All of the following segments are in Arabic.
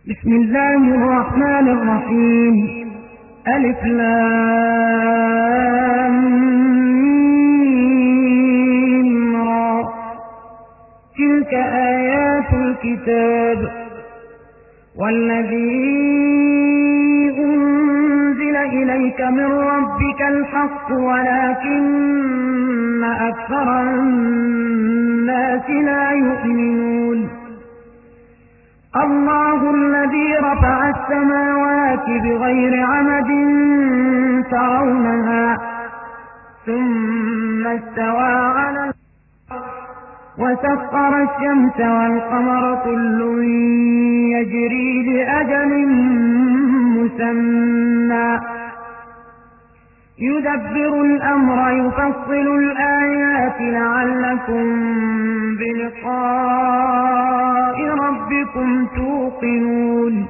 بسم الله الرحمن الرحيم. ألف لام ميم را. تلك آيات الكتاب والذي أنزل إليك من ربك الحق ولكن أكثر الناس لا يؤمنون. الله الذي رفع السماوات بغير عمد ترونها ثم استوى على الأرض وسخر الشمس والقمر كل يجري لأجل مسمى يدبر الأمر يفصل الآيات لعلكم بلقاء ربكم توقنون.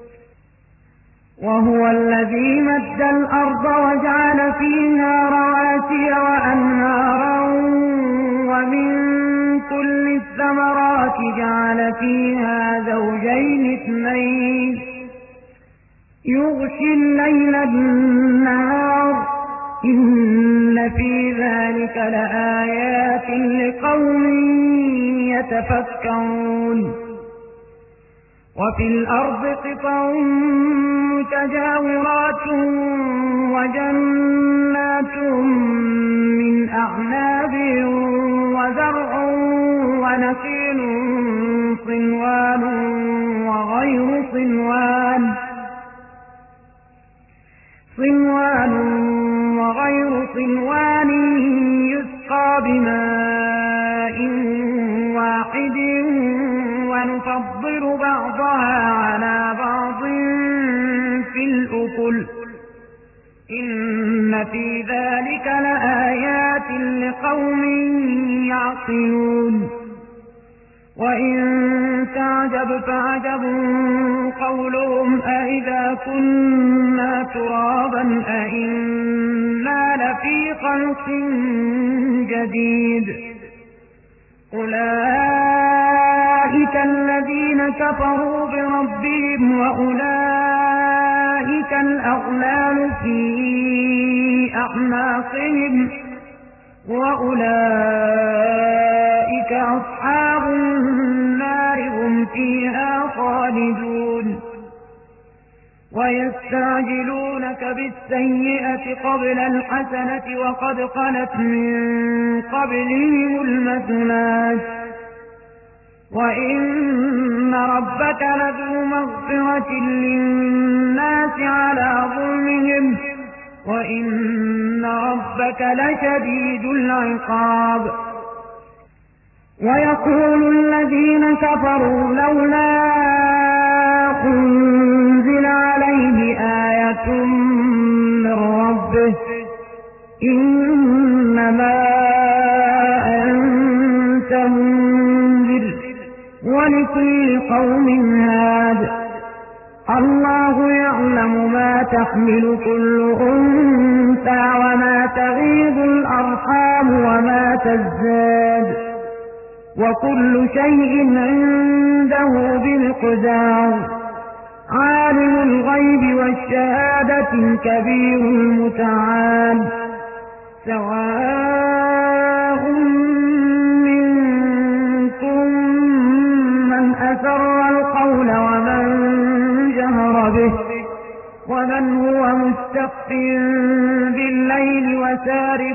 وهو الذي مد الأرض وجعل فيها رواسي وأنهارا ومن كل الثمرات جعل فيها زوجين اثنين يغشي الليل النهار إن في ذلك لآيات لقوم يتفكرون. وفي الأرض قطع متجاورات وجنات من أعناب وزرع ونخيل صنوان وغير صنوان يسقى بماء واحد ونفضل بعضها على بعض في الأكل إن في ذلك لآيات لقوم يعقلون. وإن تعجب فعجب قولهم أإذا كنا ترابا أإنا لفي خلق جديد. أولئك الذين كفروا بربهم وأولئك الأغلال في أعناقهم وأولئك أصحاب النار هم فيها خالدون. ويستعجلونك بالسيئة قبل الحسنة وقد خلت من قبلهم المثلات وإن ربك لذو مغفرة للناس على ظلمهم وإن ربك لشديد العقاب. ويقول الذين كفروا لولا أنزل عليه آية من ربه إنما أنت منذر ولكل قوم هاد. الله يعلم ما تحمل كل أنثى وما تغيض الأرحام وما تزداد وكل شيء عنده بمقدار. عالم الغيب والشهادة الكبير المتعال سواء منكم من أسر القول ومن جهر به ومن هو مستخف بالليل وسارب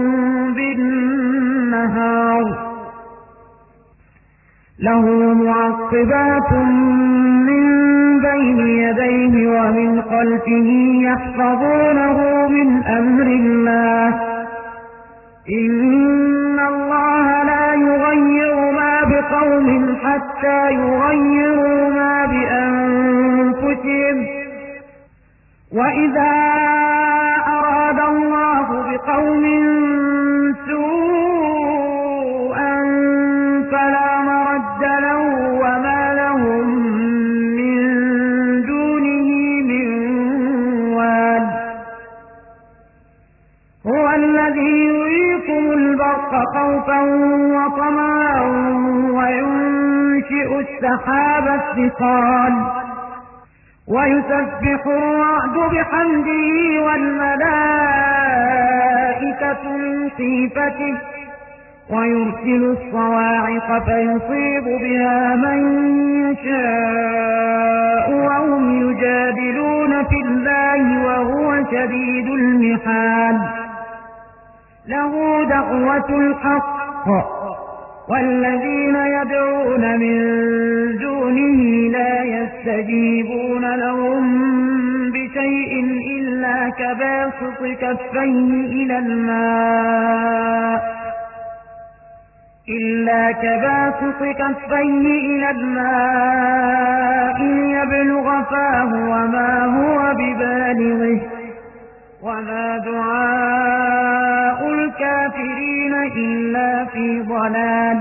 بالنهار له معقبات من بين يديه ومن خلفه يحفظونه من أمر الله إن الله لا يغير ما بقوم حتى يغيروا ما بأنفسهم وإذا أراد الله بقوم سوءا فلا مرد له وما لهم من دونه من وال. هو الذي يريكم البرق خوفا وطمعا وينشئ السحاب الثقال ويسبح الرعد بحمده والملائكة من خيفته ويرسل الصواعق فيصيب بها من يشاء وهم يجادلون في الله وهو شديد المحال له دعوة الحق والذين يدعون من دونه لا يستجيبون لهم بشيء إلا كباسط كفيه إلى الماء ليبلغ فاه وما هو ببالغه وما دعاء الكافرين إلا في ضلال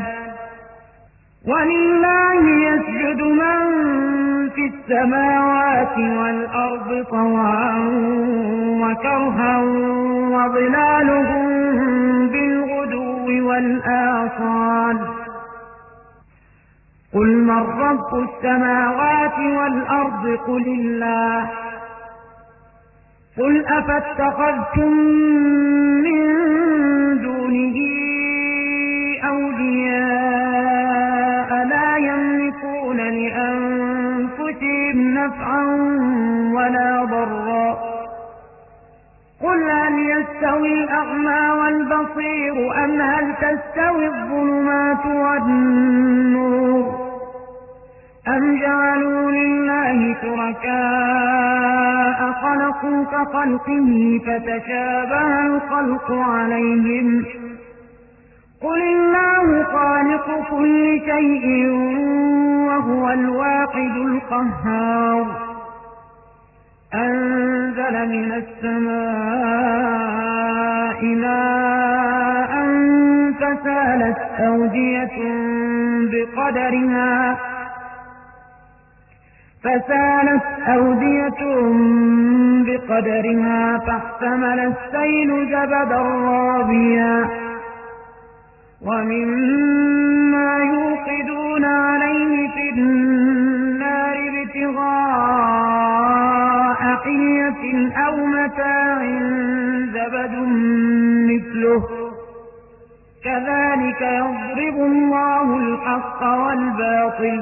ولله يسجد من في السماوات والأرض طوعا وكرها وظلالهم بالغدو والآصال قل من رب السماوات والأرض قل الله قل أفاتخذتم من دونه أولياء لا يملكون لأنفسهم نفعا ولا ضرا قل هل يستوي الأعمى والبصير أم هل تستوي الظلمات والنور أم جعلوا لله شركاء خلقوا كخلقه فتشابه الخلق عليهم قل الله خالق كل شيء وهو الواحد القهار أنزل من السماء ماء فسالت أودية بقدرها فاحتمل السيل زبدا رابيا ومما يوقدون عليه في النار ابتغاء حلية أو متاع زبد مثله كذلك يضرب الله الحق والباطل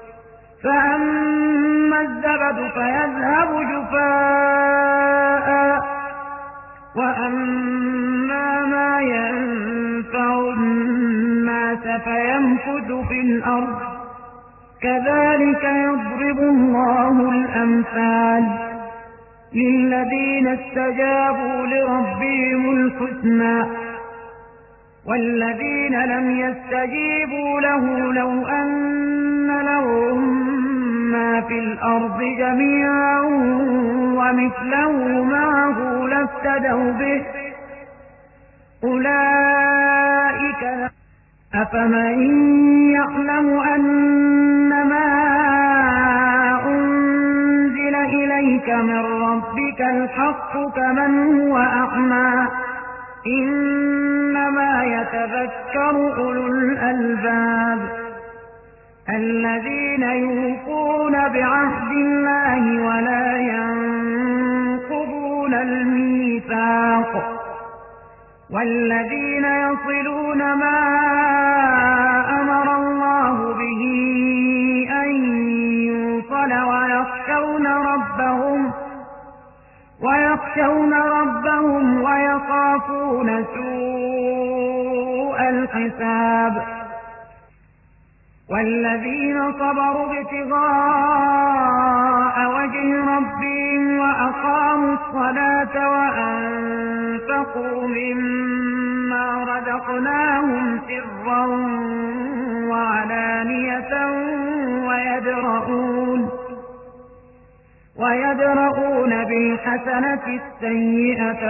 فأما الزبد فيذهب جفاء وأما ما ينفع الناس فيمكث في الأرض كذلك يضرب الله الأمثال للذين استجابوا لربهم الحسنى والذين لم يستجيبوا له لو أن لهم ما في الأرض جميعا ومثله معه لافتدوا به أولئك أفمن يعلم أنما أنزل إليك من ربك الحق كمن هو أعمى إنما يتذكر أولو الألباب الذين يوفون بعهد الله ولا ينقضون الميثاق والذين يصلون ما أمر الله به أن يوصل ويخشون ربهم ويخافون سوء الحساب والذين صبروا ابتغاء وجه ربهم وأقاموا الصلاة وأنفقوا مما رزقناهم سرا وعلانية ويدرؤون بالحسنة السيئة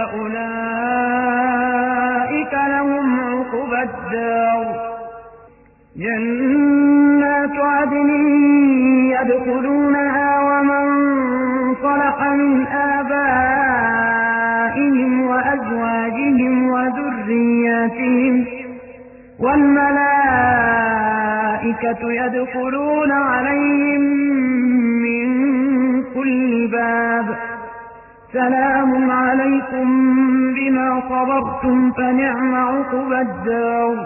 أولئك لهم عقبى الدار جنات عدن يدخلونها ومن صلح من آبائهم وأزواجهم وذرياتهم والملائكة يدخلون عليهم من كل سلام عليكم بما صبرتم فنعم عقبى الدار.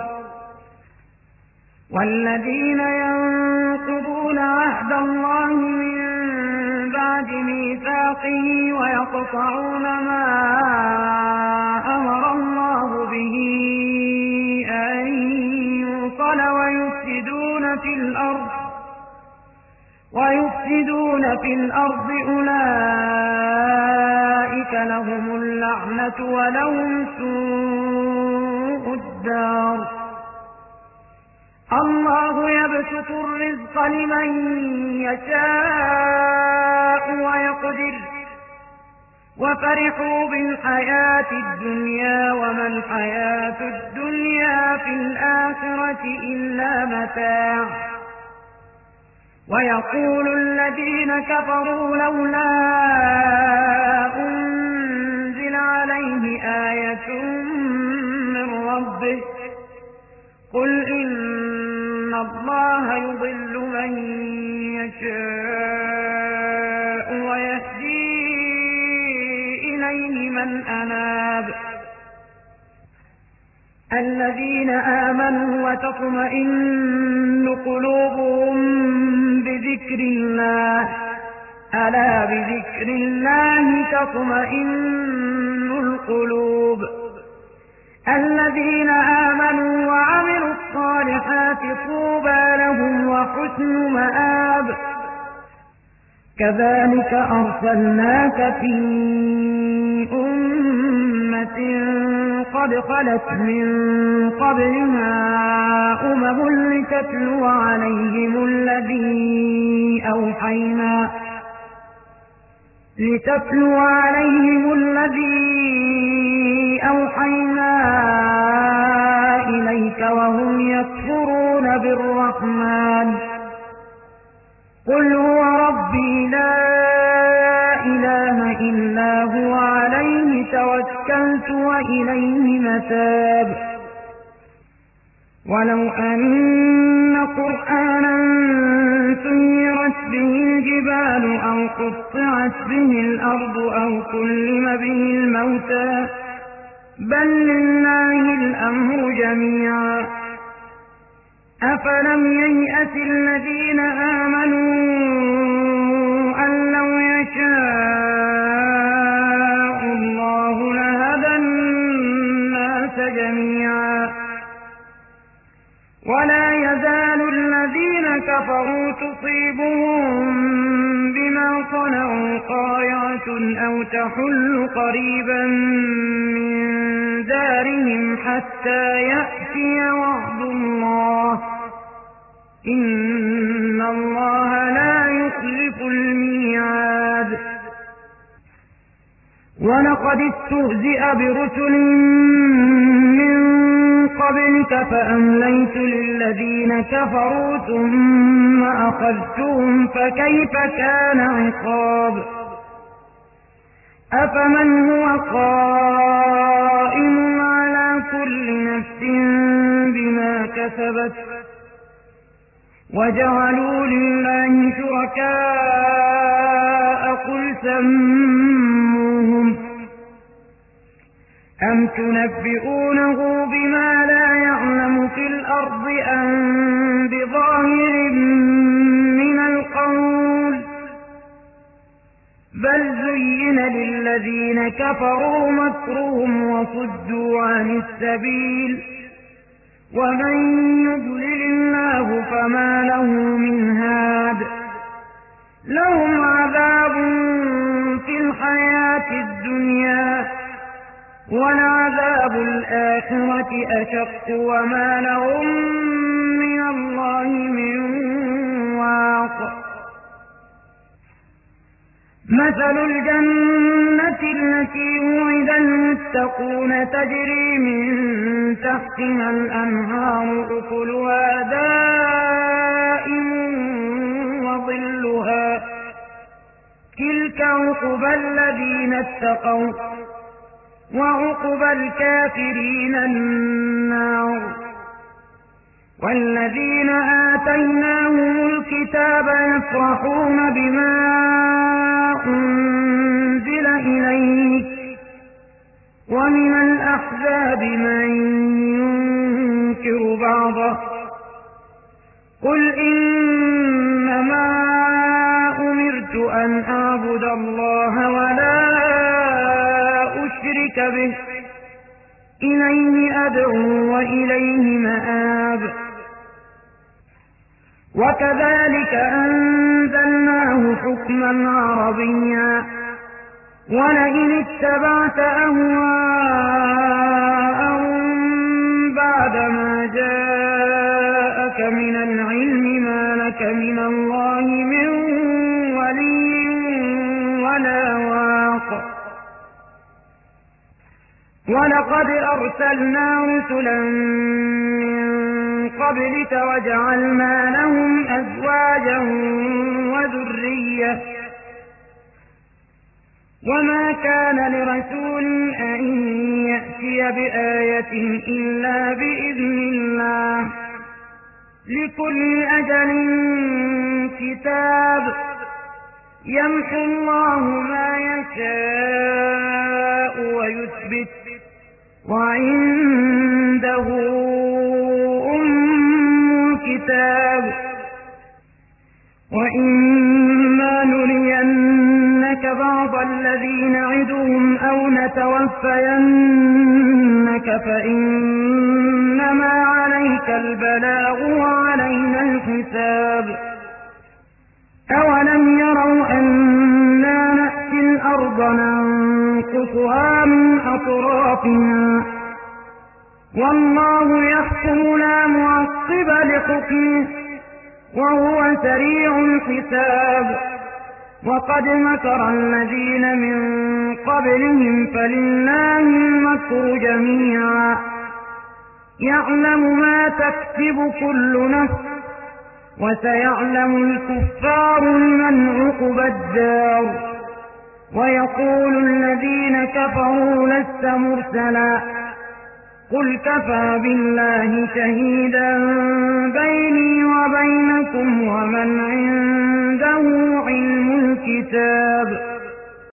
والذين ينقضون عهد الله من بعد ميثاقه ويقطعون ما أمر الله به أن يوصل ويفسدون في الأرض أولئك لهم اللعنة ولهم سوء الدار. الله يبسط الرزق لمن يشاء ويقدر وفرحوا بالحياة الدنيا وما الحياة الدنيا في الآخرة إلا متاع. ويقول الذين كفروا لولا أنزل عليه آية من ربه قل إن الله يضل من يشاء ويهدي إليه من أناب. الذين آمنوا وتطمئن قلوبهم بذكر الله ألا بذكر الله تطمئن القلوب. الذين آمنوا وعملوا الصالحات طوبى لهم وحسن مآب. كذلك أرسلناك في أمة قد خلت من قبلها لتتلو عليهم الذي أوحينا إليك وهم يكفرون بالرحمن قل هو ربي لا إله إلا هو عليه توكلت وإليه متاب. ولو أن قرآنا سيرت به الجبال أو قطعت به الأرض أو كلم به الموتى بل لله الأمر جميعا. أفلم ييأس الذين آمنوا أن لو يشاء الله لهدى الناس جميعا. ولا يزال الذين كفروا تصيبهم بما صنعوا قارعة أو تحل قريبا من دارهم حتى يأتي وعد الله إن الله لا يخلف الميعاد. ولقد استهزئ برسل من قبلك فأمليت للذين كفروا ثم أخذتهم فكيف كان عقاب. أفمن هو قائم على كل نفس بما كسبت وجعلوا لله شركاء قل سموهم أم تنبئونه بما لا يعلم في الأرض أم بظاهر من القول بل زين للذين كفروا مكرهم وصدوا عن السبيل ومن يضلل الله فما له من هاد. لهم عذاب في الحياة الدنيا ولعذاب الآخرة أشق وما لهم من الله من واق. مثل الجنة التي وعد المتقون تجري من تحتها الأنهار أكلها دائم وظلها تلك عقبى الذين اتقوا وعقبى الكافرين النار. والذين آتيناهم الكتاب يفرحون بما أنزل إليك أعبد الله ولا أشرك به إليه أدعو وإليه مآب. وكذلك أنزلناه حكما عربيا ولئن اتبعت أهواءهم بعدما جاءك من العلم ما لك من الله من ولي ولا واق. ولقد أرسلنا رسلا من قبلك وجعلنا لهم أزواجا وذرية وما كان لرسول أن يأتي بآية إلا بإذن الله لكل أجل كتاب يمحو الله ما يشاء ويثبت وعنده أم الكتاب. وإما نرينك بعض الذي نعدهم أو نتوفينك فإنما عليك البلاغ وعلينا الحساب. أولم يروا أنا نأتي الأرض ننقصها من أطرافها والله يحكم لا معقب لحكمه وهو سريع الحساب. وقد مكر الذين من قبلهم فلله المكر جميعا يعلم ما تكسب كل نفس وسيعلم الكفار لمن عقبى الدار. ويقول الذين كفروا لست مرسلا قل كفى بالله شهيدا بيني وبينكم ومن عنده علم الكتاب.